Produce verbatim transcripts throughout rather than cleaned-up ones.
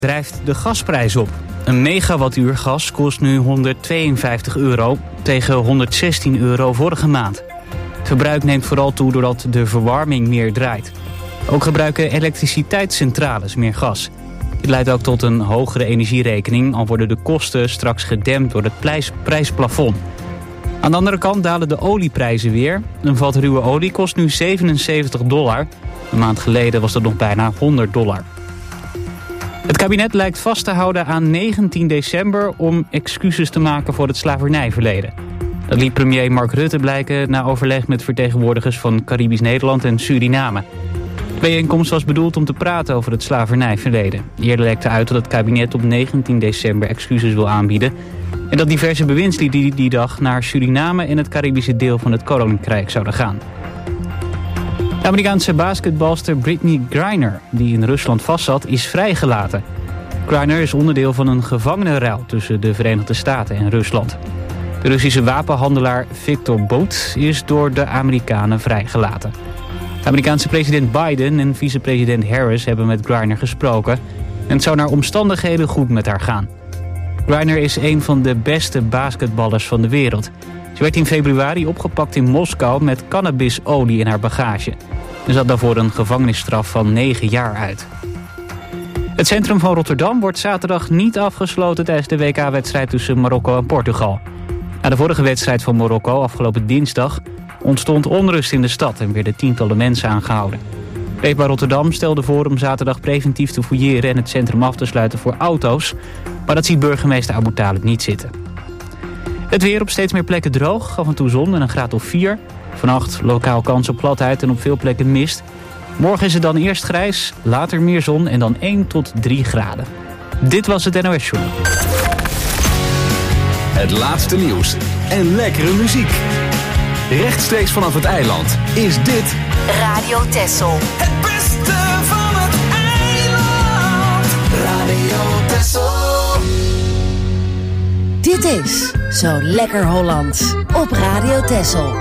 drijft de gasprijs op. Een megawattuur gas kost nu honderdtweeënvijftig euro tegen honderdzestien euro vorige maand. Het verbruik neemt vooral toe doordat de verwarming meer draait. Ook gebruiken elektriciteitscentrales meer gas. Dit leidt ook tot een hogere energierekening, al worden de kosten straks gedempt door het prijs, prijsplafond. Aan de andere kant dalen de olieprijzen weer. Een vat ruwe olie kost nu zevenenzeventig dollar. Een maand geleden was dat nog bijna honderd dollar. Het kabinet lijkt vast te houden aan negentien december om excuses te maken voor het slavernijverleden. Dat liet premier Mark Rutte blijken na overleg met vertegenwoordigers van Caribisch Nederland en Suriname. De bijeenkomst was bedoeld om te praten over het slavernijverleden. Eerder lekte uit dat het kabinet op negentien december excuses wil aanbieden en dat diverse bewindslieden die, die dag naar Suriname en het Caribische deel van het Koninkrijk zouden gaan. De Amerikaanse basketbalster Brittney Griner, die in Rusland vastzat, is vrijgelaten. Griner is onderdeel van een gevangenenruil tussen de Verenigde Staten en Rusland. De Russische wapenhandelaar Viktor Bout is door de Amerikanen vrijgelaten. De Amerikaanse president Biden en vicepresident Harris hebben met Griner gesproken en het zou naar omstandigheden goed met haar gaan. Griner is een van de beste basketballers van de wereld. Ze werd in februari opgepakt in Moskou met cannabisolie in haar bagage. Ze zat daarvoor een gevangenisstraf van negen jaar uit. Het centrum van Rotterdam wordt zaterdag niet afgesloten tijdens de W K-wedstrijd tussen Marokko en Portugal. Na de vorige wedstrijd van Marokko afgelopen dinsdag ontstond onrust in de stad en werden tientallen mensen aangehouden. Rechtbank Rotterdam stelde voor om zaterdag preventief te fouilleren en het centrum af te sluiten voor auto's, maar dat ziet burgemeester Abu Talib niet zitten. Het weer op steeds meer plekken droog, af en toe zon en een graad of vier. Vannacht lokaal kans op gladheid en op veel plekken mist. Morgen is het dan eerst grijs, later meer zon en dan één tot drie graden. Dit was het N O S-journaal. Het laatste nieuws en lekkere muziek. Rechtstreeks vanaf het eiland is dit Radio Texel. Het beste van het eiland. Radio Texel. Dit is Zo Lekker Hollands op Radio Texel.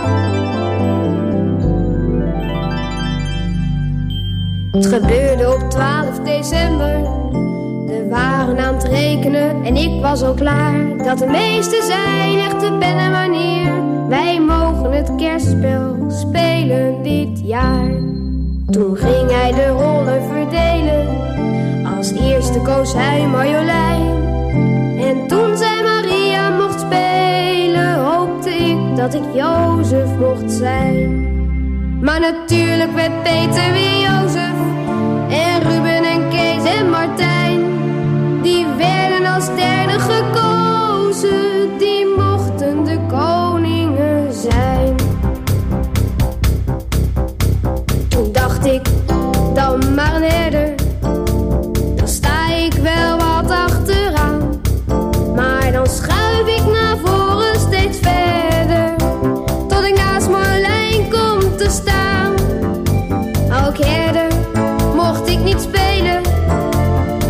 Het gebeurde op twaalf december. We waren aan het rekenen en ik was al klaar. Dat de meesten zijn echte pen en wanneer. Wij mogen het kerstspel spelen dit jaar. Toen ging hij de rollen verdelen. Als eerste koos hij Marjolein. En toen zij Maria mocht spelen, hoopte ik dat ik Jozef mocht zijn. Maar natuurlijk werd Peter weer Jozef. En Ruben en Kees en Martijn, die werden als derde gekozen. Die mochten de koningen zijn. Toen dacht ik, dan maar een herder. Dan sta ik wel wat achteraan. Maar dan schuif ik naar voren steeds verder. Tot ik naast Marlijn kom te staan. Ook herder mocht ik niet spelen.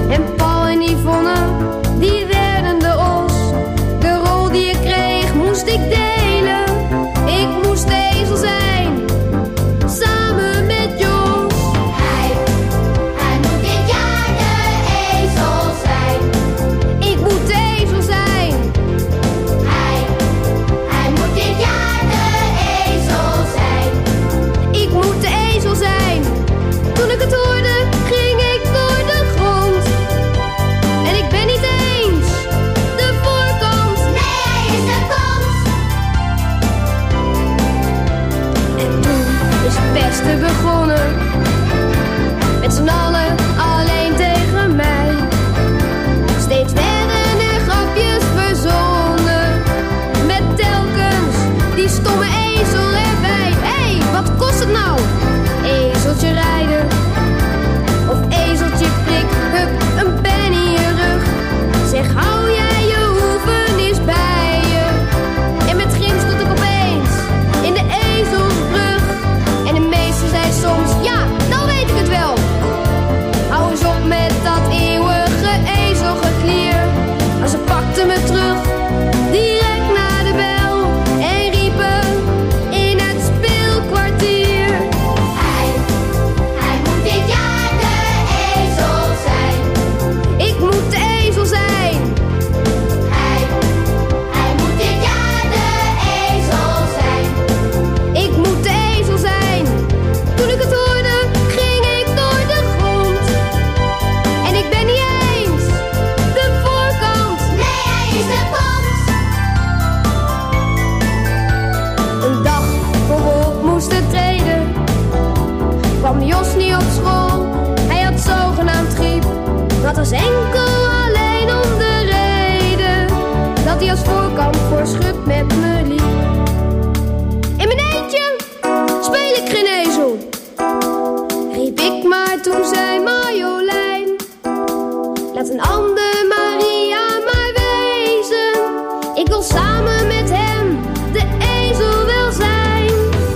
was enkel alleen om de reden dat hij als voorkant voor schut met me liep. In mijn eentje speel ik geen ezel, riep ik, maar toen zei Marjolein: laat een ander Maria maar wezen, ik wil samen met hem de ezel wel zijn.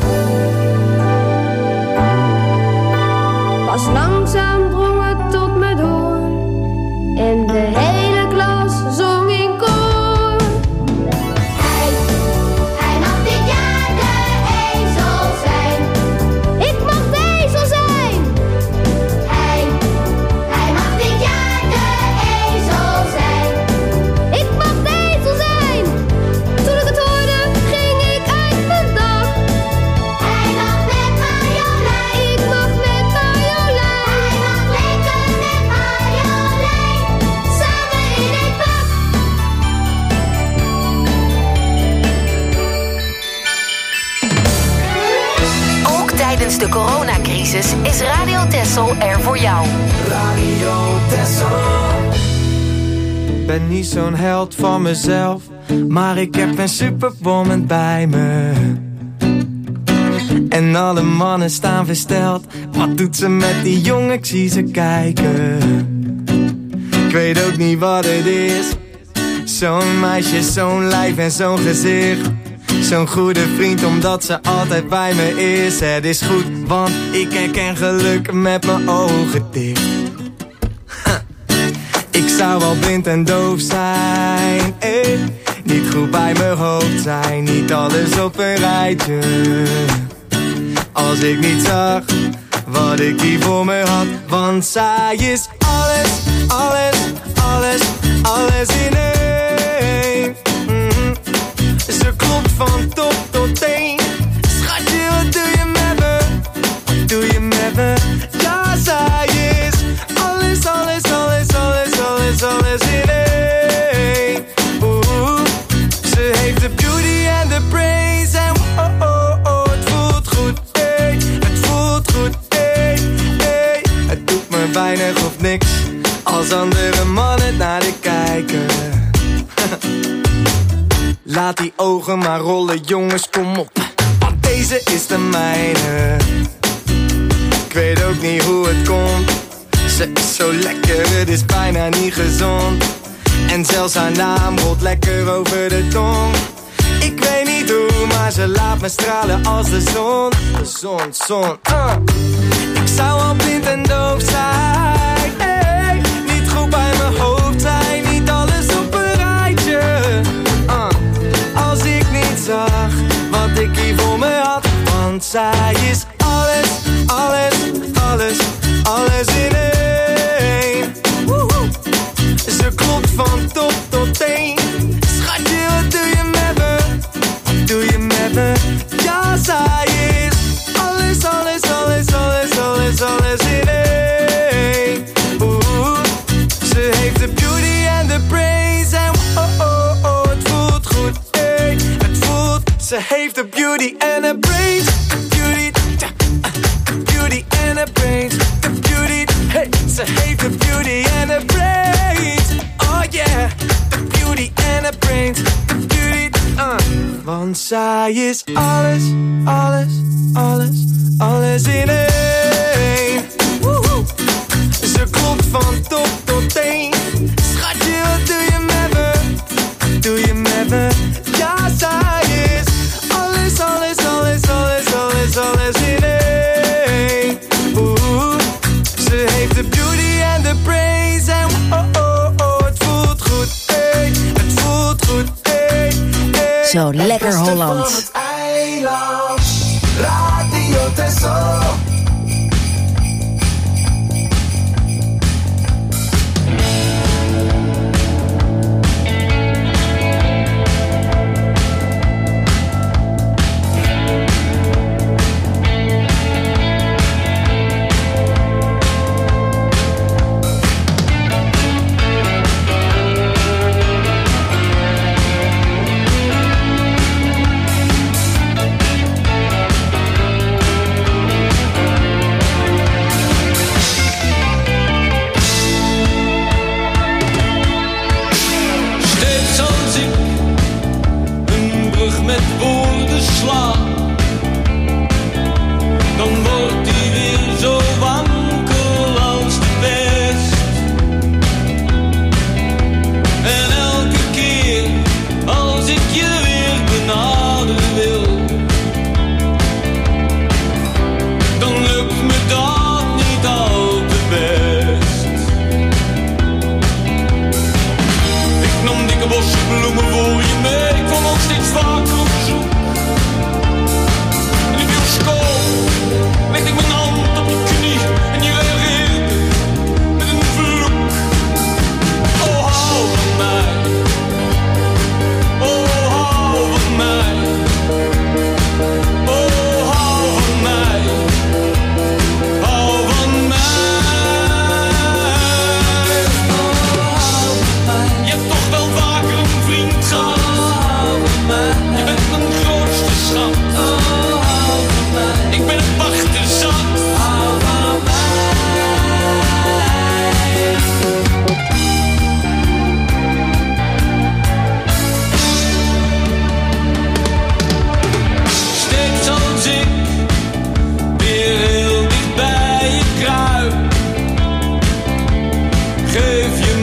Pas langzaam drong het tot me door en de hele klas zong in koor. Hij, hij mag dit jaar de ezel zijn. Ik mag de ezel zijn. Hij, hij mag dit jaar de ezel zijn. Ik mag de ezel zijn. Toen ik het hoorde, ging ik uit mijn dak. Hij mag met Marjolein. Ik mag met Marjolein. Hij mag lekker met Marjolein. Samen in het pak. Ook tijdens de coronacrisis is Radio Texel er voor jou. Radio Texel. Ben niet zo'n held van mezelf, maar ik heb een superwoman bij me. En alle mannen staan versteld. Wat doet ze met die jongen? Ik zie ze kijken. Ik weet ook niet wat het is. Zo'n meisje, zo'n lijf en zo'n gezicht. Zo'n goede vriend omdat ze altijd bij me is. Het is goed, want ik herken geluk met mijn ogen dicht. Ik zou wel blind en doof zijn, eh. Niet goed bij mijn hoofd zijn, niet alles op een rijtje. Als ik niet zag wat ik hier voor me had. Want zij is alles, alles, alles, alles in één. Mm-hmm. Ze klopt van top tot teen. Schatje, wat doe je met me? Wat doe je met me? Ja, zij is alles, alles, alles, alles, alles, alles in één. Oeh, ze heeft de beauty en de brains. En oh, oh, oh, het voelt goed, ey. Het voelt goed, ey, ey. Het doet me weinig of niks als andere mannen naar de kijken. Laat die ogen maar rollen, jongens, kom op. Want deze is de mijne. Ik weet ook niet hoe het komt. Ze is zo lekker, het is bijna niet gezond. En zelfs haar naam rolt lekker over de tong. Ik weet niet hoe, maar ze laat me stralen als de zon. De zon, zon, uh. Ik zou al blind en doof zijn, hey. Niet goed bij mijn hoofd zijn, niet alles op een rijtje, uh. Als ik niet zag wat ik hier voor me had. Want zij is alles, alles, alles, alles in één. Woehoe. Ze klopt van top tot teen. Schatje, wat doe je met me? Wat doe je met me? Ja, zij is alles, alles, alles, alles, alles, alles in één. Oeh, ze heeft de beauty en de brains. En oh, oh, oh, het voelt goed, ey. Het voelt, ze heeft de beauty en de brains. De beauty, tja, de beauty en de brains. De beauty, hey, ze heeft de beauty en de brains. Oh yeah, de beauty en de brains. De beauty, uh. Want zij is alles, alles, alles, alles in één. Woehoe. Ze klopt van top tot teen. Schatje, wat doe je met me? Wat doe je met me? Ja, zij is alles, alles, alles, alles, alles, alles in één. Oeh, ze heeft de beauty en de brains. En oh, oh, oh, het voelt goed, ey. Het voelt goed, ey, ey. Zo lekker Holland. Radio Texel.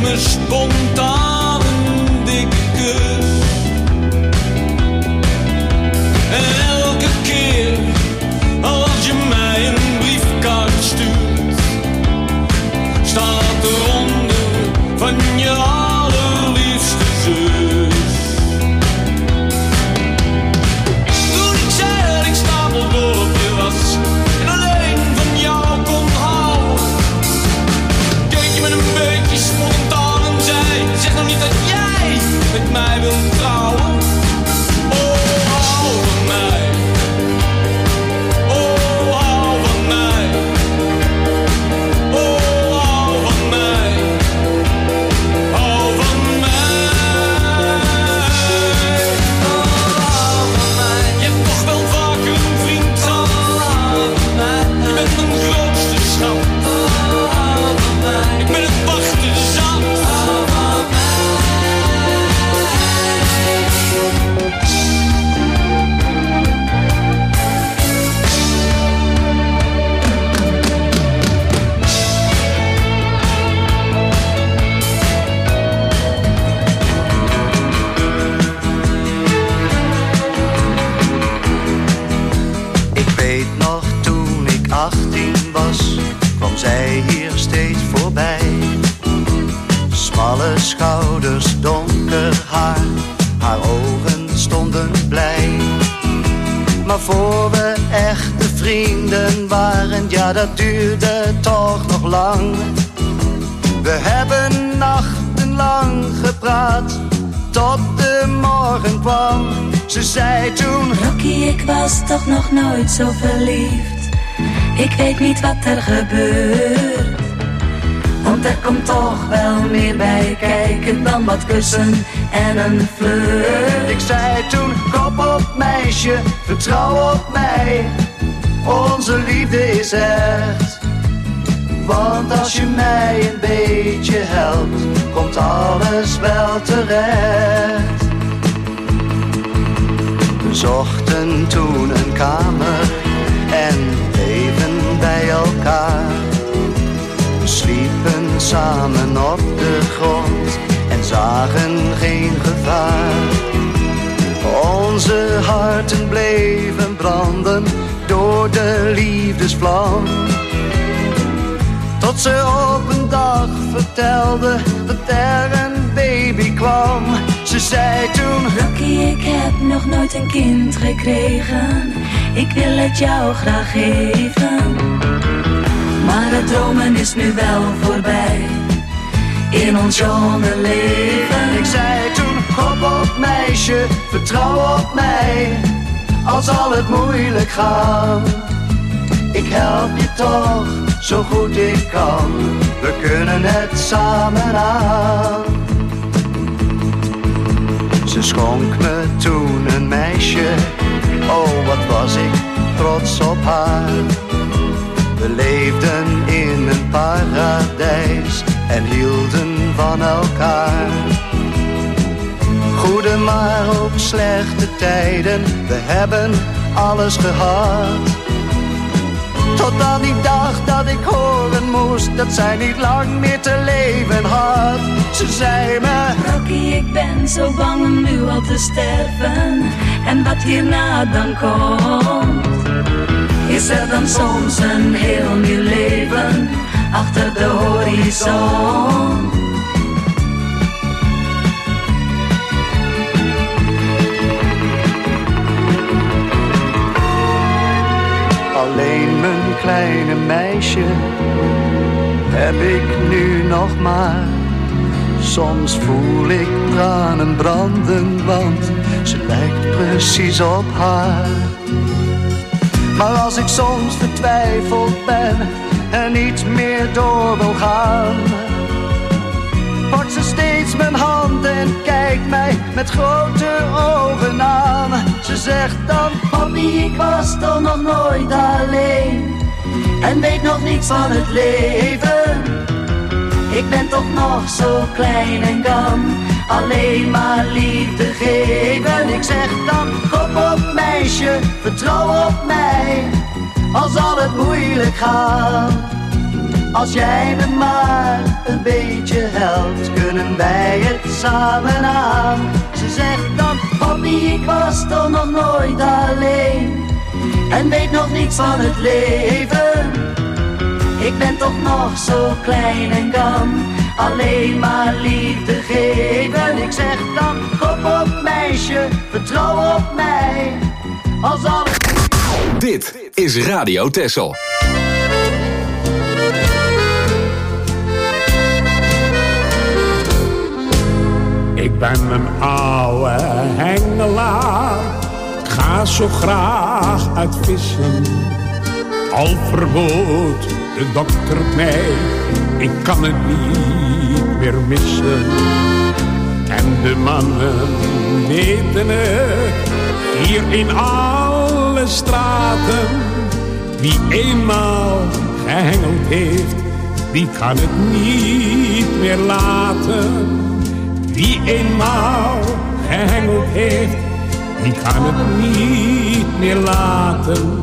me spontaan een dikke kus. En elke keer als je mij een briefkaart stuurt, staat eronder van je allerliefste zus. Toen ik zei dat ik stapeldol op je was en alleen van jou kon houden, keek je met een beetje spontaan en zei: zeg nog niet dat jij met mij wilt trouwen. Oh, hou van mij. Oh, hou van mij. Oh, hou van mij. Hou van mij. Oh, hou van mij. Je hebt toch wel vaker een vriend gehad. Je bent mijn grootste schat. Ik ben het wachten zat. Ik weet nog toen ik achttien was, kwam zij hier steeds voorbij. Smalle schouders, donker haar, haar ogen stonden blij. Maar voor we echte vrienden waren, ja dat duurde toch nog lang. We hebben nachtenlang gepraat, tot de morgen kwam. Ze zei toen: Rocky, ik was toch nog nooit zo verliefd. Ik weet niet wat er gebeurt, want er komt toch wel meer bij kijken dan wat kussen en een flirt. Ik zei toen: kop op meisje, vertrouw op mij. Onze liefde is echt. Want als je mij een beetje helpt, komt alles wel terecht. We zochten toen een kamer en bleven bij elkaar. We sliepen samen op de grond en zagen geen gevaar. Onze harten bleven branden door de liefdesvlam. Tot ze op een dag vertelde dat er een baby kwam. Ze zei toen: Rocky, ik heb nog nooit een kind gekregen. Ik wil het jou graag geven. Maar het dromen is nu wel voorbij in ons jonge leven. Ik zei toen: hop op meisje, vertrouw op mij. Al zal het moeilijk gaan, ik help je toch zo goed ik kan. We kunnen het samen aan. Ze schonk me toen een meisje, oh wat was ik trots op haar. We leefden in een paradijs en hielden van elkaar. Goede maar ook slechte tijden, we hebben alles gehad. Tot aan die dag dat ik horen moest dat zij niet lang meer te leven had. Ze zei me: Rocky, ik ben zo bang om nu al te sterven. En wat hierna dan komt, is er dan soms een heel nieuw leven achter de horizon. Alleen mijn kleine meisje heb ik nu nog maar. Soms voel ik tranen branden, want ze lijkt precies op haar. Maar als ik soms vertwijfeld ben en niet meer door wil gaan, pakt ze steeds mijn hand en kijkt mij met grote ogen aan. Ze zegt dan: Papi, ik was toch nog nooit alleen en weet nog niets van het leven. Ik ben toch nog zo klein en kan alleen maar liefde geven. Ik zeg dan: kop op meisje, vertrouw op mij. Al zal het moeilijk gaan, Als jij me maar een beetje helpt, kunnen wij het samen aan. Ze zegt dan, papi, ik was toch nog nooit alleen en weet nog niets van het leven. Ik ben toch nog zo klein en kan alleen maar liefde geven. Ik zeg dan, kop op meisje, vertrouw op mij. Als alles... Dit is Radio Texel. Ik ben een oude hengelaar, ik ga zo graag uit vissen. Al verbood de dokter het mij, ik kan het niet meer missen. En de mannen weten het, hier in alle straten. Wie eenmaal gehengeld heeft, die kan het niet meer laten. Wie eenmaal gehengeld heeft, die kan het niet meer laten.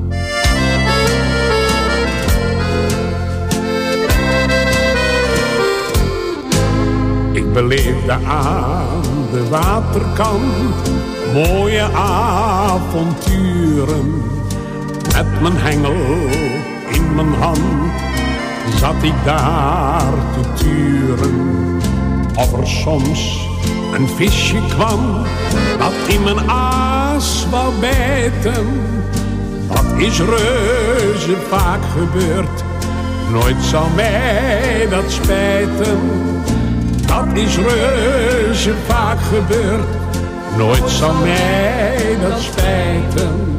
Ik beleefde aan de waterkant mooie avonturen. Met mijn hengel in mijn hand zat ik daar te turen. Of er soms een visje kwam dat in mijn aas wou bijten. Dat is reuze vaak gebeurd, nooit zal mij dat spijten. Dat is reuze vaak gebeurd, nooit zal mij dat spijten.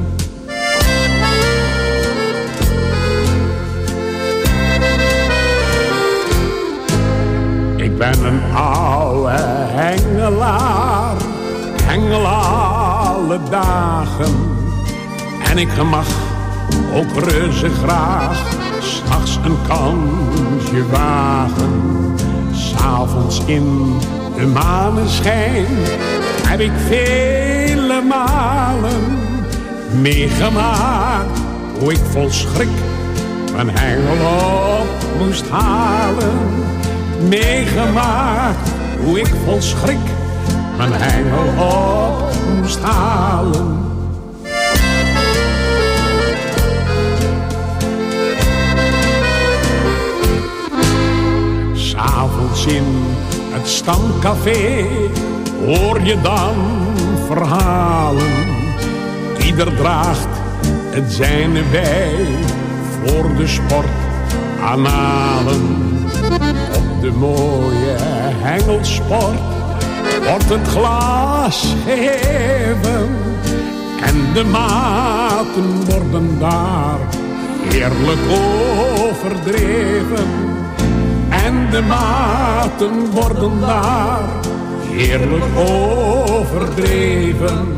Ik ben een oude hengelaar, ik hengel alle dagen. En ik mag ook reuze graag 's nachts een kansje wagen. 's Avonds in de maneschijn heb ik vele malen meegemaakt hoe ik vol schrik mijn hengel op moest halen. Meegemaakt hoe ik vol schrik mijn hengel op moest halen. 's Avonds in het stamcafé hoor je dan verhalen. Ieder draagt het zijne bij voor de sport aanhalen. Op de mooie hengelsport wordt het glas geheven. En de maten worden daar heerlijk overdreven. En de maten worden daar heerlijk overdreven.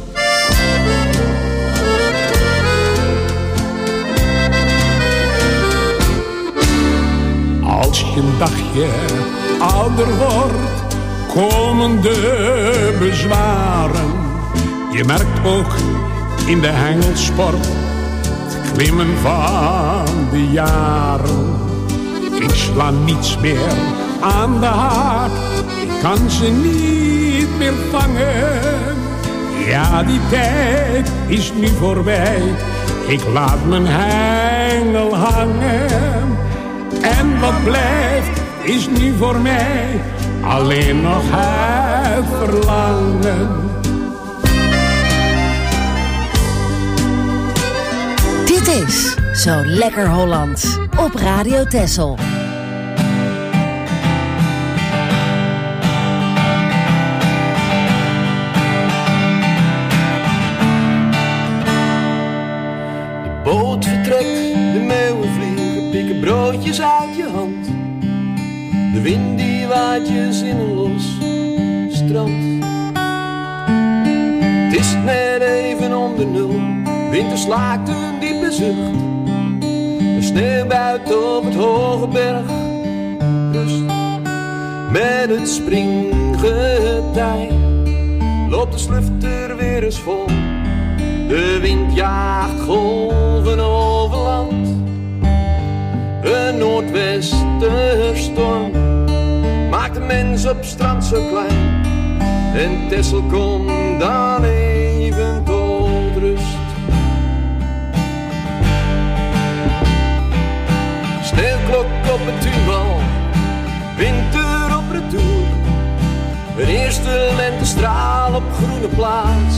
Als je een dagje ouder wordt, komen de bezwaren. Je merkt ook in de hengelsport het klimmen van de jaren. Ik sla niets meer aan de haak, ik kan ze niet meer vangen. Ja, die tijd is nu voorbij, ik laat mijn hengel hangen. En wat blijft is nu voor mij alleen nog het verlangen. Dit is Zo Lekker Hollands op Radio Texel. De boot vertrekt, de meeuwen vliegen, pikken broodjes uit je hand. De wind die waait je zinnen los, strand. Het is net even om de nul, winter slaakt een diepe zucht. De sneeuw buiten op het hoge berg, rust. Met het springgetij loopt de slufter weer eens vol. De wind jaagt golven over land. Een noordwesterstorm maakt de mens op strand zo klein. En Texel komt dan even tot rust. Sneeuwklok op het tuinwal, winter op retour. Een eerste lentestraal op groene plaats.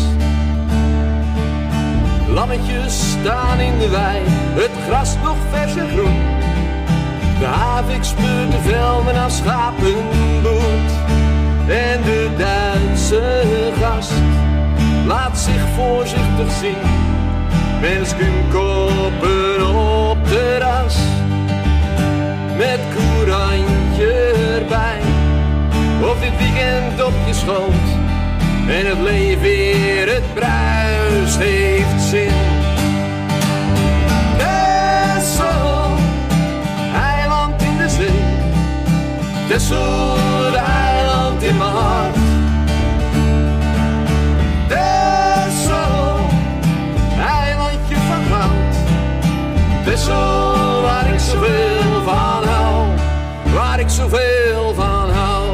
Lammetjes staan in de wei, het gras nog vers en groen. De havik speurt de velden als schapenboet. En de Duitse gast laat zich voorzichtig zien. Met een skuumkoppen op terras. Met courantje erbij. Of dit weekend op je schoot. En het leven weer het bruist heeft zin. Texel, eiland in de zee. Texel, eiland in mijn hart. Texel, eilandje van goud. Texel, waar ik zoveel van hou. Waar ik zoveel van hou.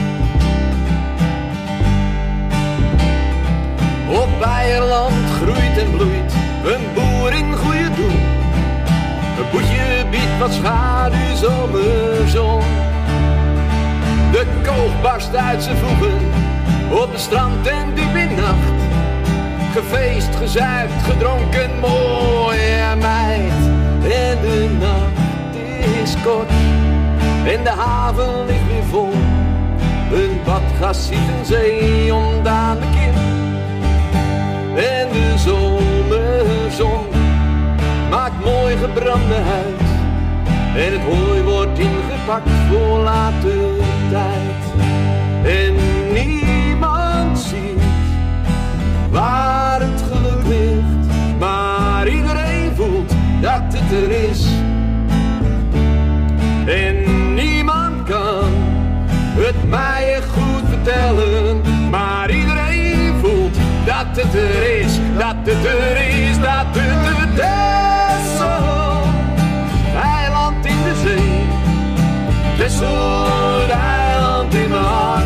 Op Beierland groeit en bloeit een boer in goede doen. Een boetje biedt wat schaduw zomerzon. De koog barst uit zijn voegen op het strand en diep in nacht. Gefeest, gezuipt, gedronken, mooie meid. En de nacht is kort en de haven ligt weer vol. Een badgast ziet een zee ondaan de kin. En de zomerzon maakt mooi gebrande huid. En het hooi wordt ingepakt voor later tijd. En niemand ziet waar het geluk ligt. Maar iedereen voelt dat het er is. En niemand kan het mij goed vertellen. Maar iedereen voelt dat het er is, dat het er is, dat het er is. Eiland in de zee, Texel, eiland in mijn hart.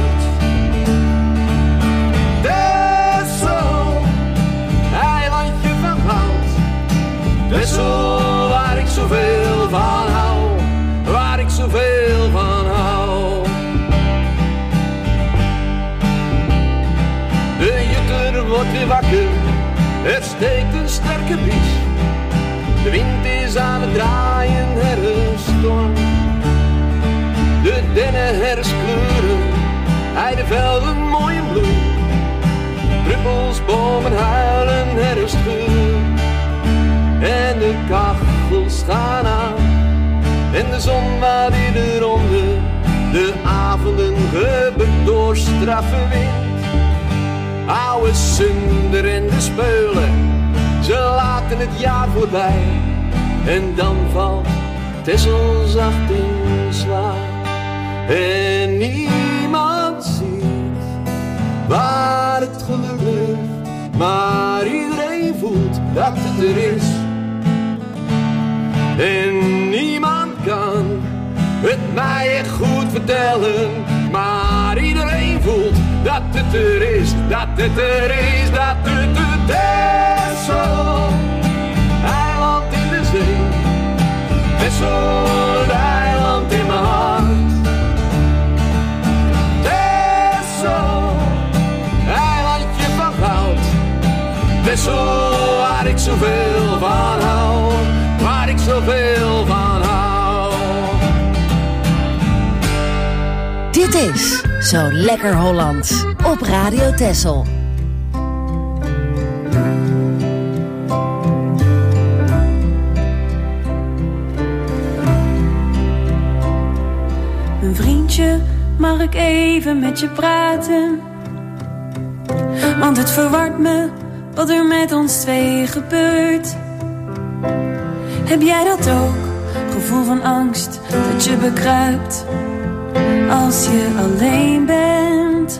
Texel, eilandje van goud. Texel, waar ik zoveel van hou, waar ik zoveel van hou. De jutter wordt weer wakker, er steekt een sterke bries. De wind is aan het draaien, herfststorm. De dennen herfstkleuren, heidevelden mooi in bloei. Druppels, bomen huilen, herfstgeur. En de kachels gaan aan, en de zon waait weer eronder. De avonden gebukt door straffe wind. Oude Sunder en de Speulen, ze laten het jaar voorbij. En dan valt Texel zacht in slaap. En niemand ziet waar het geluk ligt. Maar iedereen voelt dat het er is. En niemand kan het mij echt goed vertellen. Maar iedereen voelt dat het er is, dat het er is, dat het er is. Texel, eiland in de zee. Texel, eiland in mijn hart. Texel, eilandje van goud. Texel, waar ik zoveel van hou, waar ik zoveel van hou. Dit is Zo Lekker Hollands op Radio Texel. Mijn vriendje, mag ik even met je praten? Want het verwart me wat er met ons twee gebeurt. Heb jij dat ook? Gevoel van angst dat je bekruipt als je alleen bent.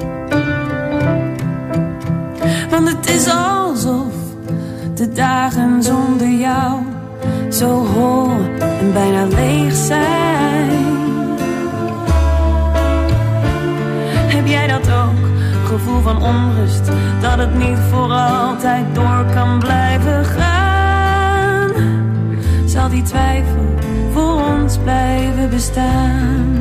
Want het is alsof de dagen zonder jou zo hol en bijna leeg gevoel van onrust, dat het niet voor altijd door kan blijven gaan. Zal die twijfel voor ons blijven bestaan?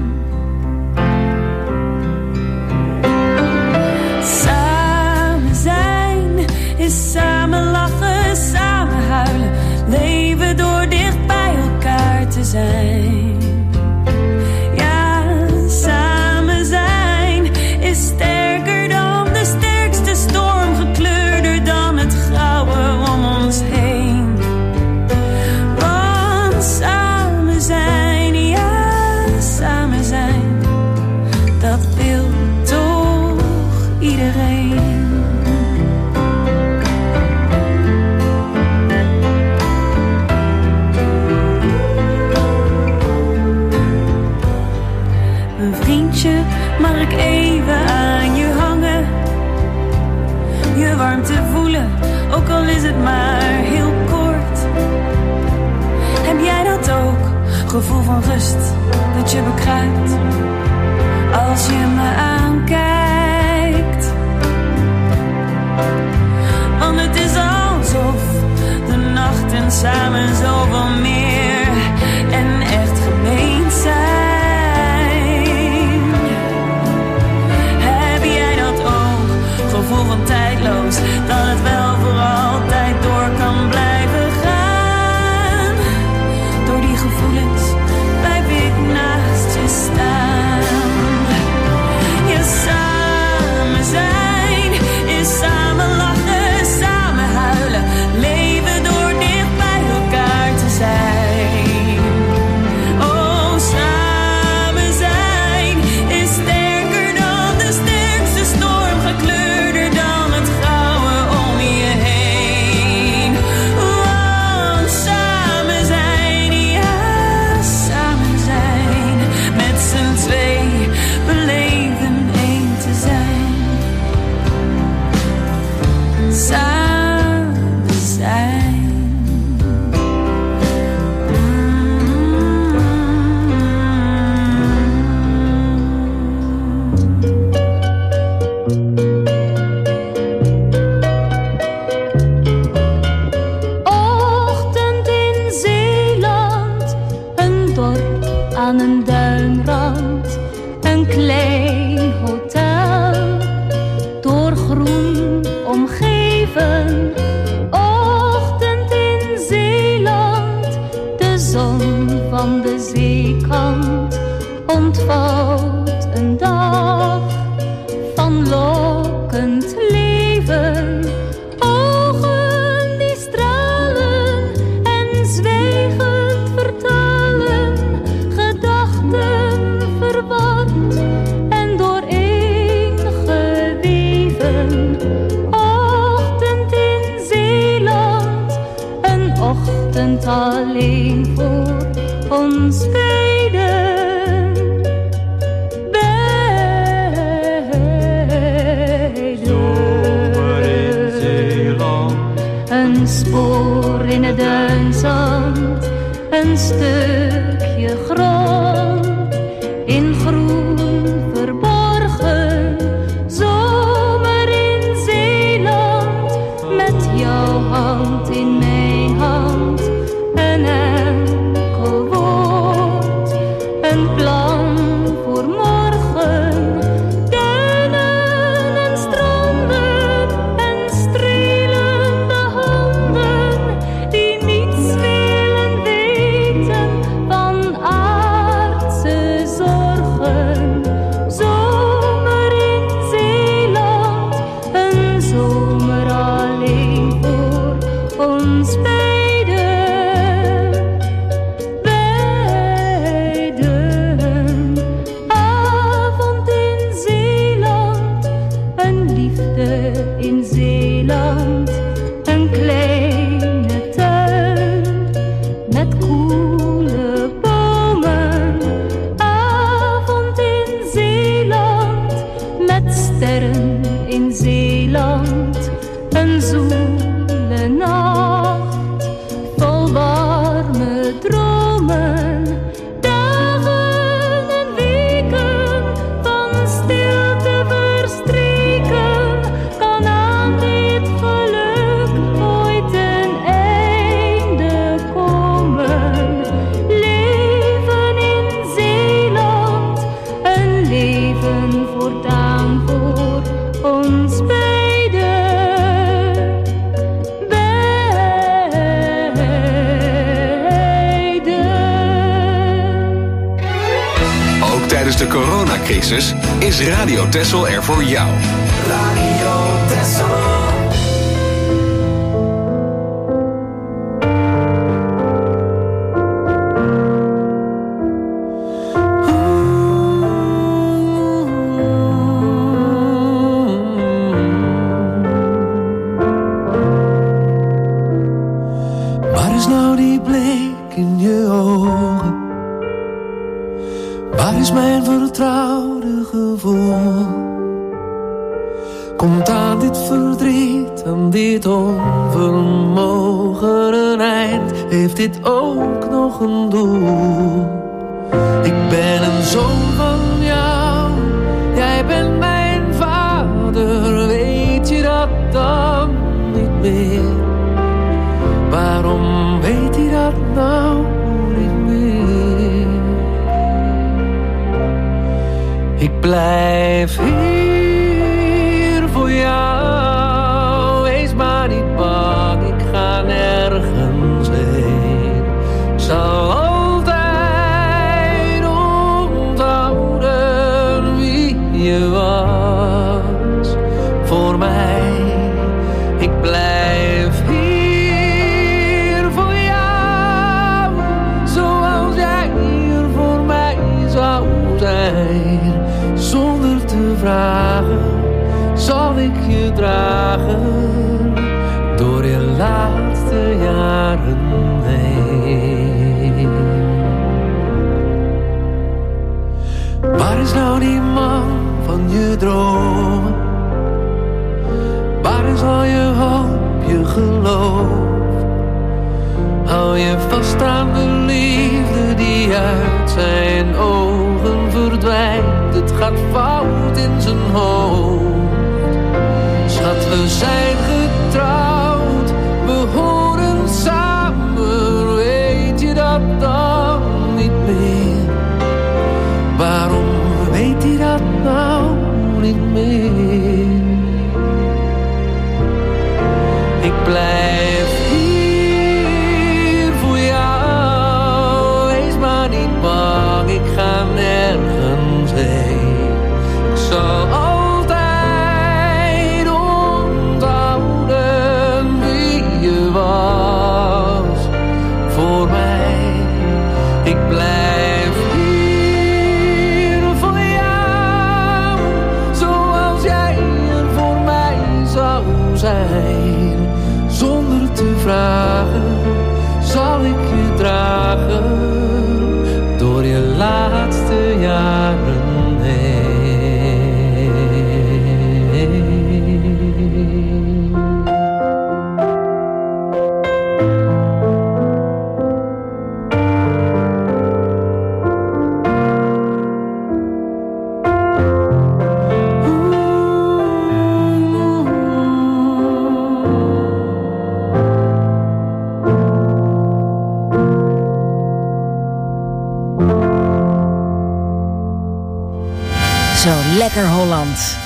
Samen zijn is samen lachen, samen huilen, leven door dicht bij elkaar te zijn. Ja, samen zijn is sterker dan de sterkste storm, gekleurder dan het grauwe om ons heen. Want samen zijn, ja, samen zijn, dat wil toch iedereen. Mijn vriendje, mag ik even aan je hangen? Je warmte voelen, ook al is het maar heel kort. Heb jij dat ook? Gevoel van rust, dat je bekruipt als je me aankijkt. Want het is alsof de nachten samen zoveel meer en echt gemeen zijn. Heb jij dat ook? Gevoel van tijdloos, dat het wel voor altijd door kan blijven gaan. Door die gevoelens blijf ik naast je staan. Ja, samen zijn is samen lachen, samen huilen, leven door dicht bij elkaar te zijn. Oh, samen zijn is sterker dan de sterkste storm, gekleurder dan het grauwe om je heen. Want samen zijn, ja, samen zijn, met z'n twee beleven één te zijn. Samen zijn. Ochtend in Zeeland, een dorp aan een duinrand, een klein hotel, door groen omgeven. Ochtend in Zeeland, de zon van de zeekant ontvouwt een dag van lokkend leven. Ogen die stralen en zwijgend vertalen, gedachten verward en dooreengeweven. Ochtend in Zeeland, een ochtend alleen voor ons beiden. Een spoor in het duinzand, een stukje grond, in groen verborgen. Zomer in Zeeland, met jouw hand in mijn hand. Een enkel woord, een plan voor morgen. Duinen en stranden en strelende handen, die niets willen weten van aardse zorgen. Zomer in Zeeland, een zomer alleen voor ons beiden. Beiden. Avond in Zeeland, een liefde in Zeeland, een kleine tuin met koele bomen. Avond in Zeeland, met sterren in Zeeland, een zoele nacht vol warme dromen. Dagen en weken van stilte verstreken. voortaan voor ons beiden. Ook tijdens de coronacrisis is Radio Texel er voor jou. Radio Texel. Waar is nou die blik in je ogen? Waar is mijn vertrouwde gevoel? Komt aan dit verdriet, aan dit onvermogen een eind? Heeft dit ook nog een doel? Ik ben een zoon van jou, jij bent mijn vader. Weet je dat dan niet meer? Waarom weet hij dat nou niet meer? Ik blijf hier voor jou. Wees maar niet bang, ik ga nergens heen. Ik zal altijd onthouden wie je was voor mij. Ik blijf hier voor jou, zoals jij hier voor mij zou zijn. Zonder te vragen zal ik je dragen door je laatste jaren heen. Waar is nou die man van je dromen? Waar is al je hoop, je geloof? Hou je vast aan de liefde die uit zijn ogen verdwijnt. Het gaat fout in zijn hoofd. Schat, we zijn getrouwd, we horen samen. Weet je dat dan niet meer? Waarom weet hij dat nou niet meer? Ik blijf hier voor jou. Wees maar niet bang, ik ga nergens heen. Ik zal altijd onthouden wie je was voor mij. Ik blijf hier voor jou, zoals jij er voor mij zou zijn. Zonder te vragen zal ik je dragen door je laatste jaren heen. Zo lekker Holland.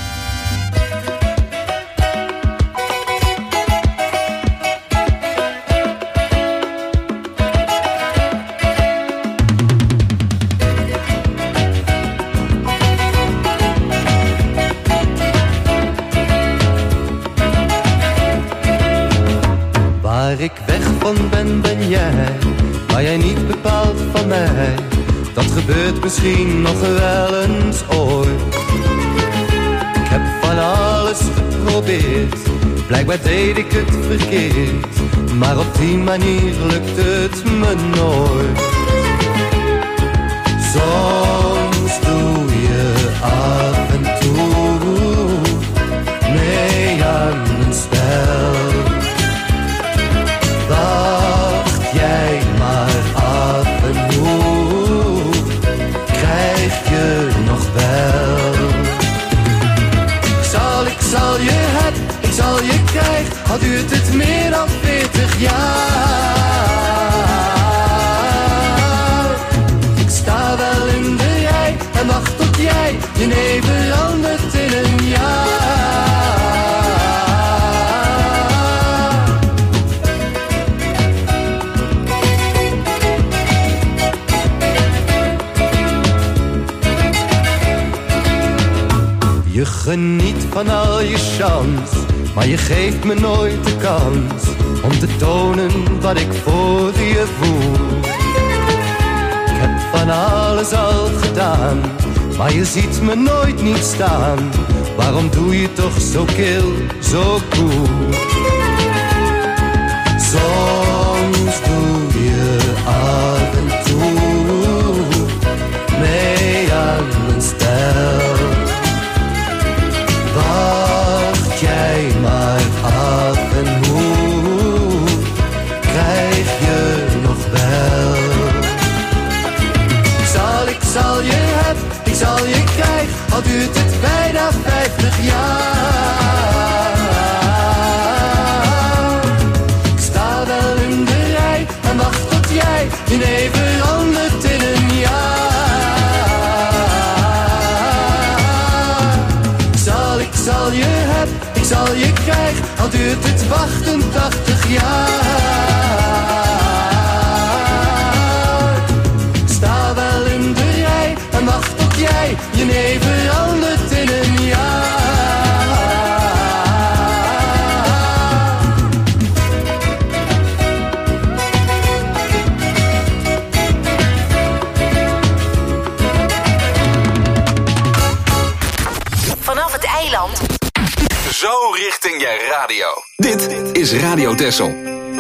Waar ik weg van ben, ben jij. Maar jij niet bepaald van mij. Dat gebeurt misschien nog wel eens ooit. Ik heb van alles geprobeerd. Blijkbaar deed ik het verkeerd. Maar op die manier lukt het me nooit. Soms doe je af en toe mee aan een spel. Wacht jij maar af en hoe krijg je nog wel. Ik zal, ik zal je hebben, ik zal je krijgen, al duurt het meer dan veertig jaar. Ik sta wel in de rij en wacht tot jij je nee verandert. Je geniet van al je chance, maar je geeft me nooit de kans om te tonen wat ik voor je voel. Ik heb van alles al gedaan, maar je ziet me nooit niet staan. Waarom doe je toch zo kil, zo cool? Soms doe je af en toe mee aan mijn stijl. Wacht jij maar af en hoe krijg je nog wel? Zal ik, zal je heb, ik zal je krijg, al duurt het bijna vijftig jaar. Ik sta wel in de rij en wacht tot jij je nee verandert in een jaar. Zal ik, zal je heb, ik zal je krijg, al duurt het achtentachtig jaar. Sta wel in de rij en wacht tot jij je nee verandert in een jaar. Vanaf het eiland. Zo richting je radio. Dit is Radio Texel.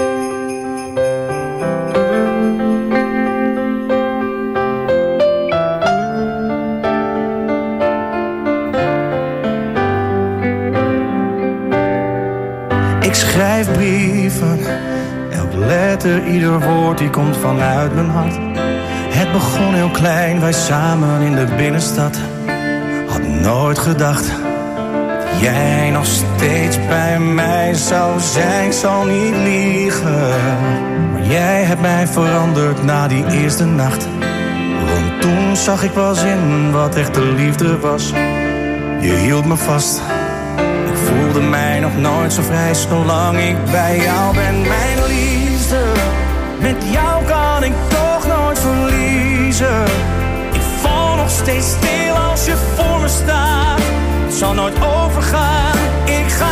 Ik schrijf brieven, elk letter, ieder woord die komt vanuit mijn hart. Het begon heel klein, wij samen in de binnenstad. Had nooit gedacht dat jij nog steeds bij mij zou zijn. Ik zal niet liegen, maar jij hebt mij veranderd na die eerste nacht. Want toen zag ik pas in wat echte liefde was. Je hield me vast, ik voelde mij nog nooit zo vrij zolang ik bij jou ben. Mijn liefde, met jou kan ik toch nooit verliezen. Ik val nog steeds stil als je voor me staat. Het zal nooit overgaan, ik ga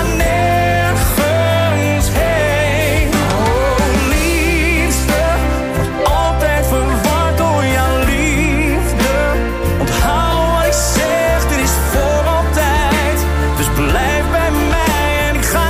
nergens heen. Oh liefste, word altijd verward door jouw liefde. Onthoud wat ik zeg, dit is voor altijd. Dus blijf bij mij en ik ga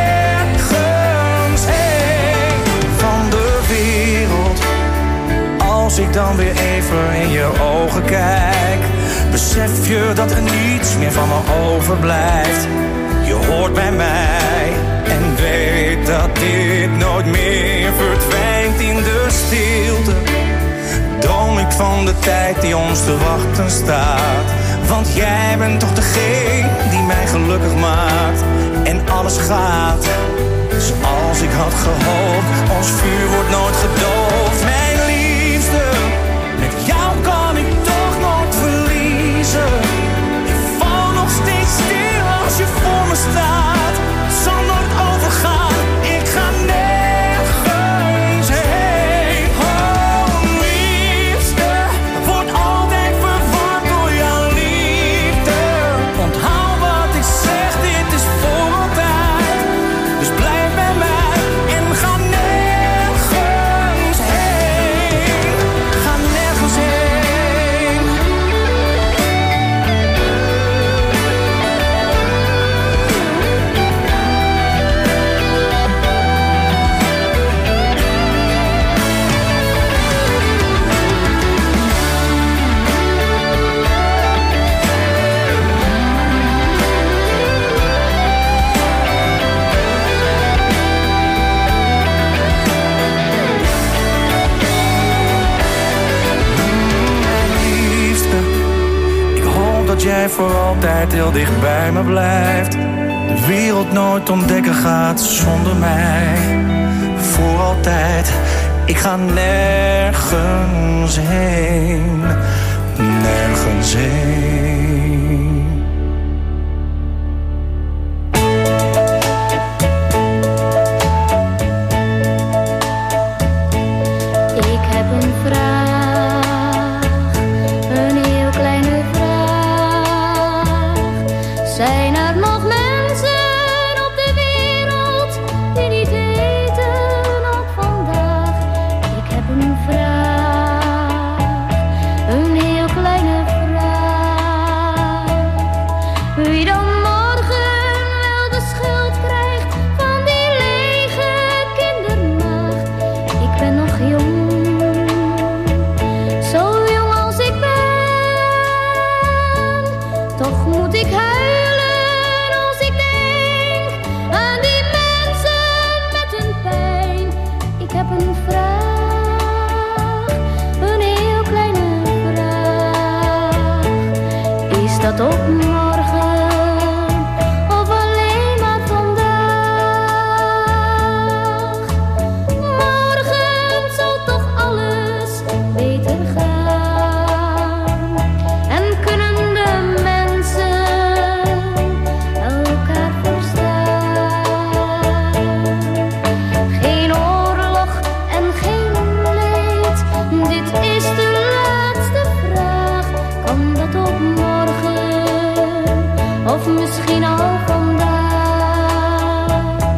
nergens heen. Van de wereld, als ik dan weer even in je ogen kijk, besef je dat er niets meer van me overblijft. Je hoort bij mij en weet dat dit nooit meer verdwijnt in de stilte. Droom ik van de tijd die ons te wachten staat. Want jij bent toch degene die mij gelukkig maakt. En alles gaat zoals ik had gehoopt. Ons vuur wordt nooit gedoofd. Mijn liefste, met jou kan ik toch nooit verliezen. Ik val nog steeds stil als je voor me staat. Het zal nooit overgaan, ik ga nergens heen. Oh liefste, word altijd verward door jouw liefde. Onthoud wat ik zeg, dit is voor altijd. Dus blijf bij mij en ga nergens heen. Ga nergens heen. Liefste, ik hoop dat jij voor altijd heel dicht bij me blijft. De wereld nooit ontdekken gaat zonder mij. Voor altijd, ik ga nergens heen. Nergens heen. Ik heb een vraag, een heel kleine vraag. Zijn er nog mensen op de wereld die niet weten, ook vandaag? Ik heb een vraag, een heel kleine vraag. Wie dan morgen wel de schuld krijgt van die lege kindermaag? Ik ben nog jong, zo jong als ik ben. Toch moet ik huilen als ik denk aan die mensen met hun pijn. Ik heb een vraag, een heel kleine vraag. Is dat ook morgen of alleen maar vandaag? Morgen zal toch alles beter gaan. En kunnen de mensen elkaar verstaan. Geen oorlog en geen leed, dit is de laatste vraag. Kan dat ook morgen of misschien al vandaag?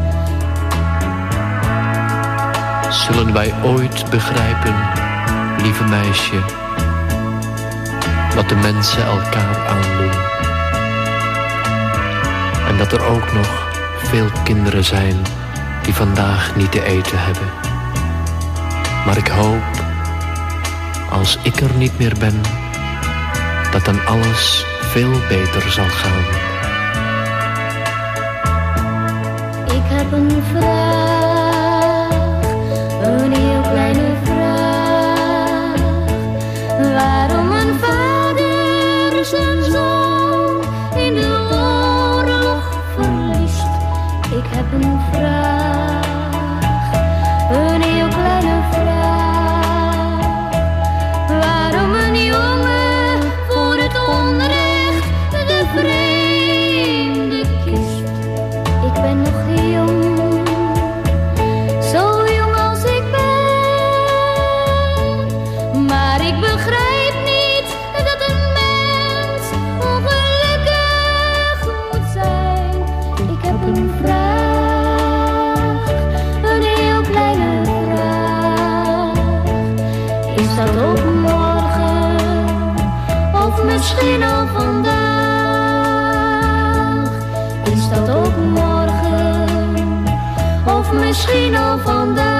Zullen wij ooit begrijpen, lieve meisje, wat de mensen elkaar aandoen? En dat er ook nog veel kinderen zijn die vandaag niet te eten hebben. Maar ik hoop, als ik er niet meer ben, dat dan alles veel beter zal gaan. Ik heb een vraag, een heel kleine vraag. Waarom een vader zijn zoon in de oorlog verliest? Ik heb een vraag, een heel kleine vraag. Waarom een jongen voor het onrecht de vreemde kiest? Ik ben nog jong, zo jong als ik ben. Maar ik begrijp niet dat een mens ongelukkig moet zijn. Ik heb een vraag, een heel kleine vraag. Is dat ook morgen of misschien al vandaag? Is dat ook morgen of misschien al vandaag?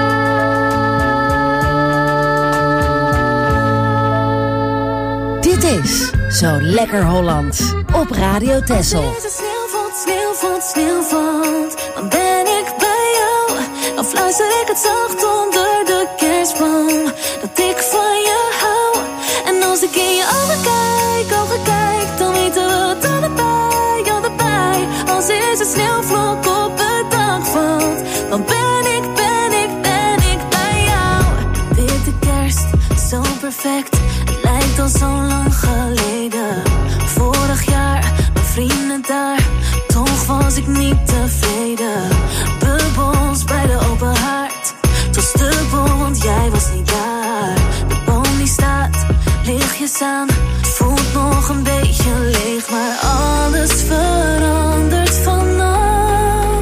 Dit is Zo Lekker Hollands op Radio Texel. Als het sneeuwvalt, sneeuwvalt, sneeuwvalt, dan ben ik bij jou. Dan fluister ik het zacht onder de kerstboom, dat ik van je hou. En als ik in je ogen kijk, ogen kijk, dan weten we het allebei, allebei. Als eerst een sneeuwvlok op het dak valt, dan ben ik, ben ik, ben ik bij jou. Witte kerst, zo perfect, het lijkt al zo lang geleden. Vorig jaar, mijn vrienden daar, toch was ik niet tevreden. Bubbels bij de open haard, tot dubbel, want jij was niet daar. De boom die staat, lichtjes aan, voelt nog een beetje leeg, maar alles verandert vannacht.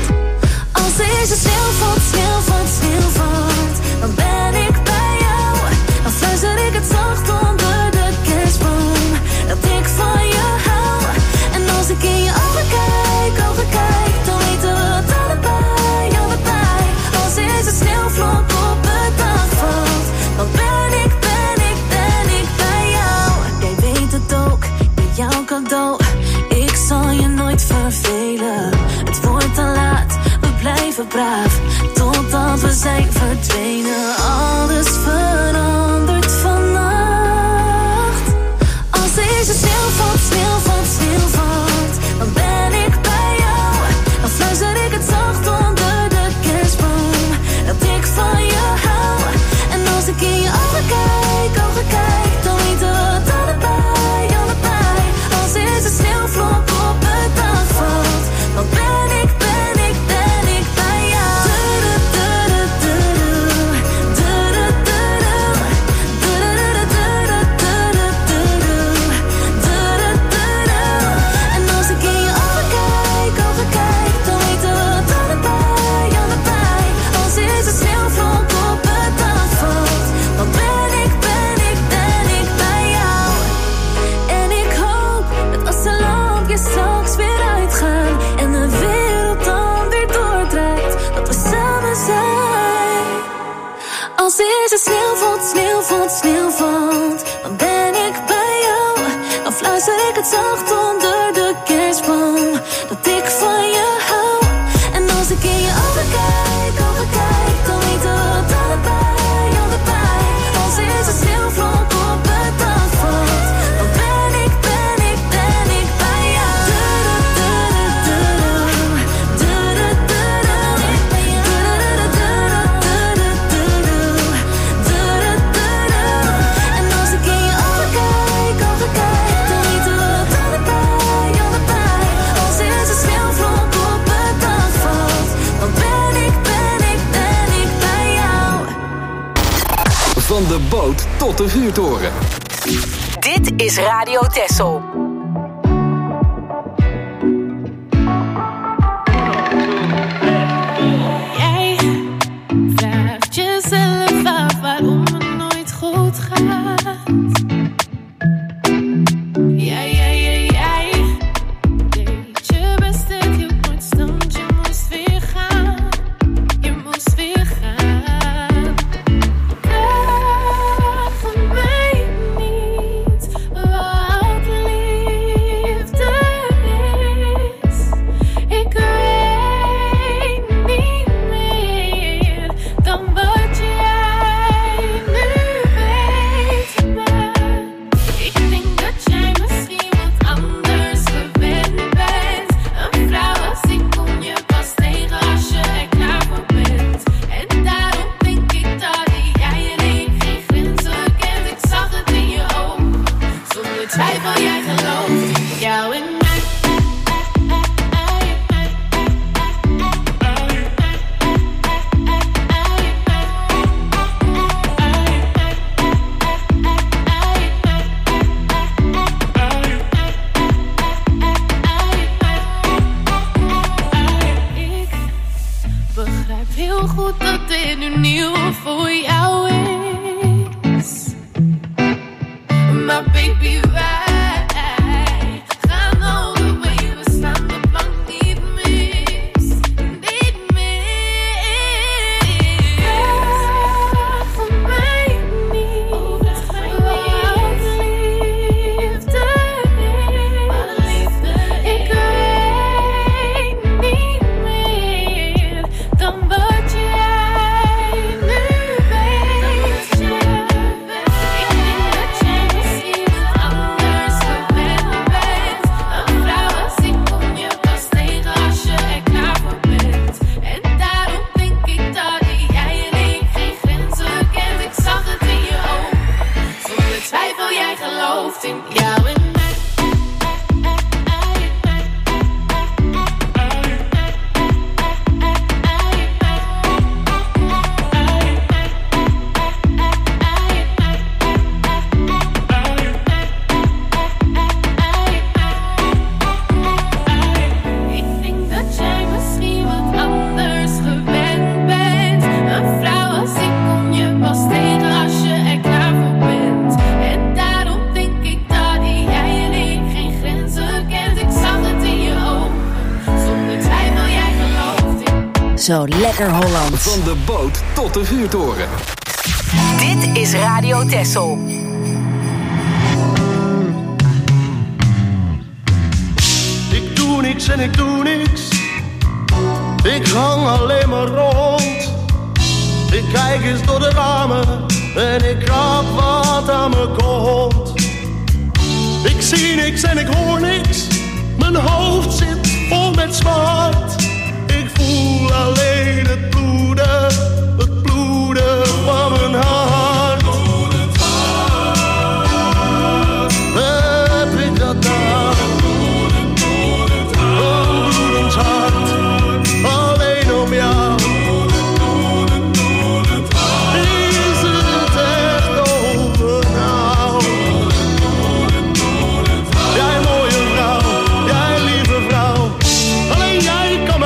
Als er eerst sneeuw valt, sneeuw valt, sneeuw valt, dan ben ik bij jou. Dan fluister ik het zacht onder de kerstboom, dat ik van je hou. En als ik in je ogen kijk, ogen kijk, dan weten we het allebei, allebei. Als eerst een sneeuwvlok op het dak valt, dan ben ik, ben ik, ben ik bij jou. Jij weet het ook, met jouw cadeau, ik zal je nooit vervelen. Het wordt te laat, we blijven braaf, totdat we zijn verdwenen. Alles verandert vannacht. Als er eerst een sneeuw valt, sneeuw valt, sneeuw valt, dan ben ik bij jou. Dan fluister ik het zacht onder de kerstboom, dat ik van je hou. En als ik in je ogen kijk, ogen kijk, dan weten we het allebei, allebei. Als er eerst een sneeuwvlok op het dak valt, dan ben ik, ben ik, ben ik bij jou. Du-du-du-du-du-du, du-du-du-du. je straks weer uitgaan en de wereld dan weer doordraait, dat we samen zijn. Als deze sneeuw valt, sneeuw valt, sneeuw valt, dan ben ik bij jou. Dan fluister ik het zacht onder de kerstboom, dat ik van je hou. En als ik in je ogen kijk, ogen kijk, dan weten we het allebei, allebei. Als deze sneeuwvlok op het dak valt, dan ben ik, ben ik, ben ik bij jou. En als ik in je ogen kijk, ogen kijk, dan weten we het allebei, allebei. Als deze sneeuwvlok op het dak valt, dan ben ik, ben ik, ben ik bij jou. Van de boot tot de vuurtoren. Dit is Radio Texel. Jij vraagt jezelf af waarom het nooit goed gaat. Jij, jij, jij, jij deed je best, het hield nooit stand. Je moest weer gaan, je moest weer gaan. Vraag mij niet wat liefde is. Ik weet niet meer dan wat jij nu weet. Maar ik denk dat jij misschien wat anders gewend bent. Een vrouw als ik kom je pas tegen als je er klaar voor bent. En daarom denk ik dat jij en ik geen grenzen kent. Ik zag het in je ogen, zonder twijfel jij gelooft in jou en mij. Ik begrijp heel goed dat dit nu nieuw voor jou is. Maar baby, wij gaan all the way. We staan de plank niet mis, niet mis. Vraag mij niet wat liefde is. Ik weet niet meer dan wat jij nu weet. Ik denk dat jij misschien wat anders gewend bent. Een vrouw als ik kom je pas tegen als je er klaar voor bent. En daarom denk ik dat jij en ik geen grenzen kent. Ik zag het in je ogen, zonder twijfel jij gelooft in jou en mij. Ik denk dat jij misschien wat anders gewend bent. Een vrouw als ik kom je pas tegen als je er klaar voor bent. En daarom denk ik dat jij en ik geen grenzen kent. Ik zag het in je ogen, zonder twijfel jij gelooft in. Zo lekker Holland. Van de boot tot de vuurtoren. Dit is Radio Texel. Ik doe niks en ik doe niks. Ik hang alleen maar rond. Ik kijk eens door de ramen en ik krap wat aan mijn kont. Ik zie niks en ik hoor niks. Mijn hoofd zit vol met smart. Ik voel alleen het bloeden, het bloeden van mijn hart. Heb ik dat daar? Een bloedend hart, alleen om jou. Is het echt over nou? Jij mooie vrouw, jij lieve vrouw, alleen jij kan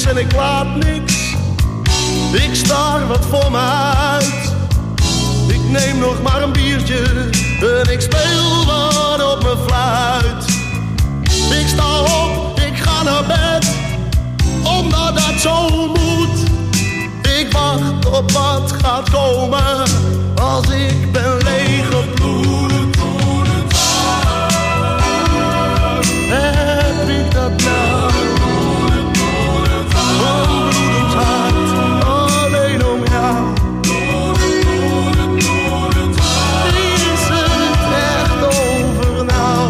en ik laat niks. Ik staar wat voor me uit. Ik neem nog maar een biertje en ik speel wat op mijn fluit. Ik sta op, ik ga naar bed, omdat dat zo moet. Ik wacht op wat gaat komen, als ik ben leeggebloed. Heb ik dat nou? Een bloedend hart, alleen om jou. Is het echt over nou?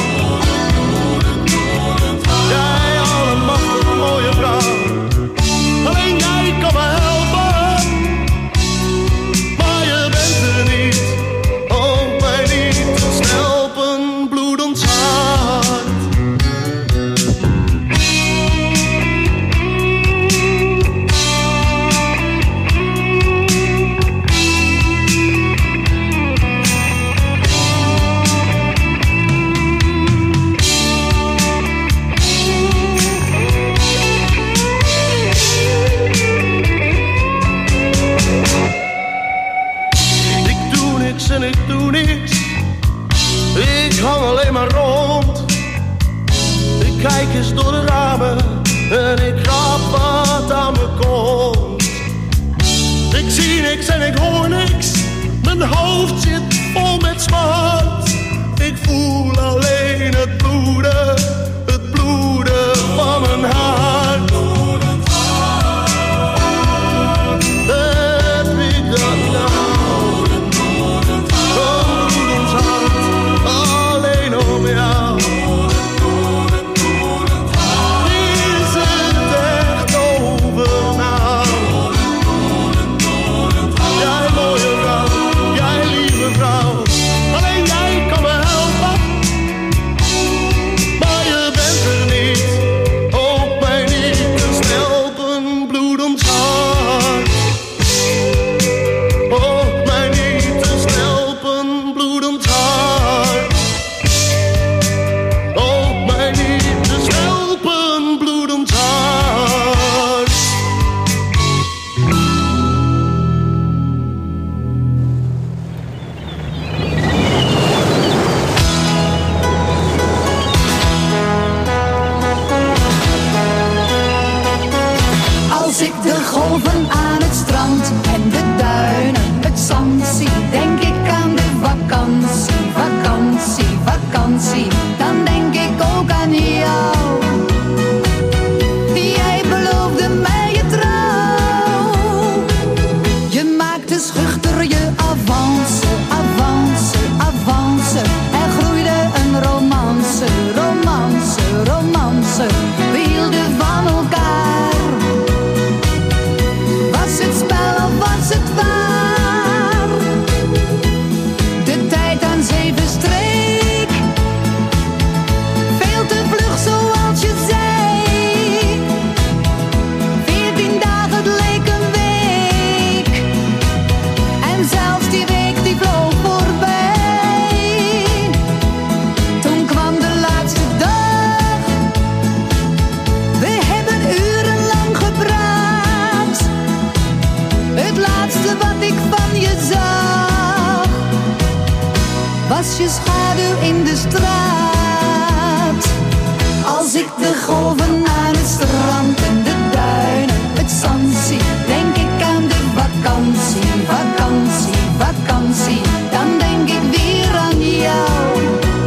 Jij allemachtig mooie vrouw, alleen jij kan me helpen. Maar je bent er niet, ook mij niet. Snel op een bloedend hart. En ik doe niks, ik hang alleen maar rond. Ik kijk eens door de ramen en ik rap wat aan me komt. Ik zie niks en ik hoor niks, mijn hoofd zit vol met smart. Ik voel alleen het bloeden, het bloeden van mijn hart. Heb ik dat nou? Dan denk ik ook aan jou. Jij beloofde mij je trouw. Je maakte schuchter je avance, avance, avance. Er groeide een romance, romance, romance. We hielden van elkaar. Was het spel of was het waar? De tijd aan zee verstreek. Zoals je zei, veertien dagen, het leek een week. En zelfs die week die vloog voorbij. Toen kwam de laatste dag. We hebben urenlang gepraat. Het laatste wat ik van je zag, was je schaduw in de straat. Als ik de golven aan het strand en de duinen, het zand zie, denk ik aan de vakantie, vakantie, vakantie. Dan denk ik weer aan jou.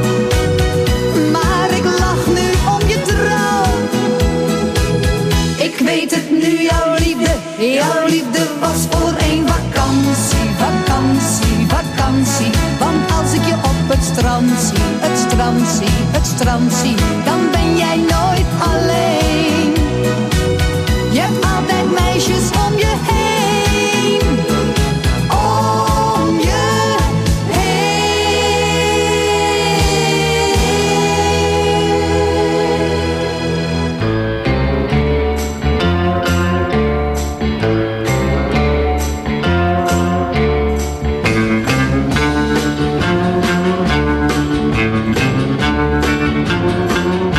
Maar ik lach nu om je trouw. Ik weet het nu, jouw liefde, jouw liefde was voor één vakantie, vakantie, vakantie. Want als ik je op het strand zie, het strand zie, het strand zie, dan ben jij nooit alleen. Je hebt altijd meisjes om je heen, om je heen.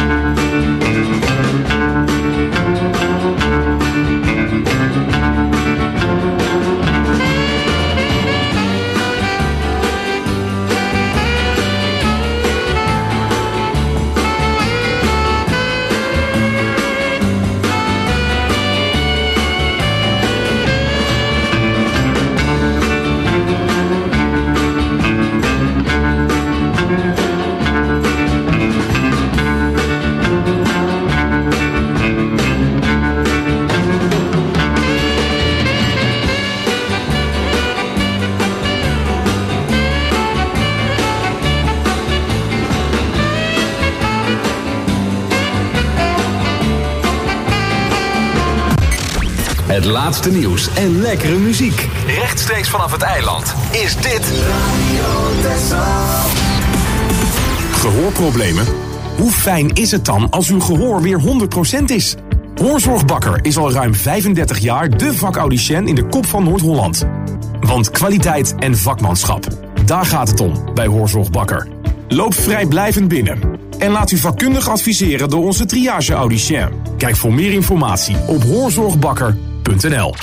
Het laatste nieuws en lekkere muziek. Rechtstreeks vanaf het eiland is dit Radio Texel. Gehoorproblemen? Hoe fijn is het dan als uw gehoor weer honderd procent is? Hoorzorgbakker is al ruim vijfendertig jaar de vakaudiënt in de kop van Noord-Holland. Want kwaliteit en vakmanschap, daar gaat het om bij Hoorzorgbakker. Loop vrijblijvend binnen en laat u vakkundig adviseren door onze triage-audicien. Kijk voor meer informatie op hoorzorgbakker punt n l.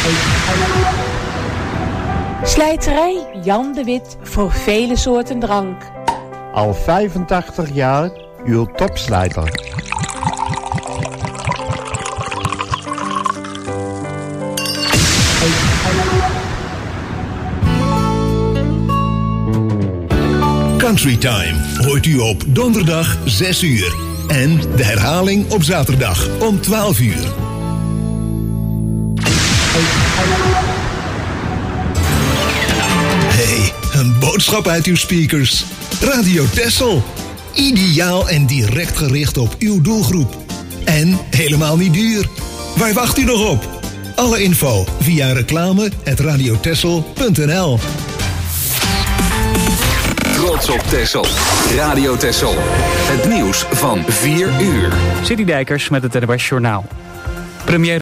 Slijterij Jan de Wit voor vele soorten drank. Al vijfentachtig jaar uw topslijter. Country Time hoort u op donderdag zes uur. En de herhaling op zaterdag om twaalf uur. Hey, een boodschap uit uw speakers. Radio Texel. Ideaal en direct gericht op uw doelgroep. En helemaal niet duur. Waar wacht u nog op? Alle info via reclame at radiotexel punt n l. Trots op Texel. Radio Texel. Het nieuws van vier uur. City Dijkers met het N O S Journaal. Premier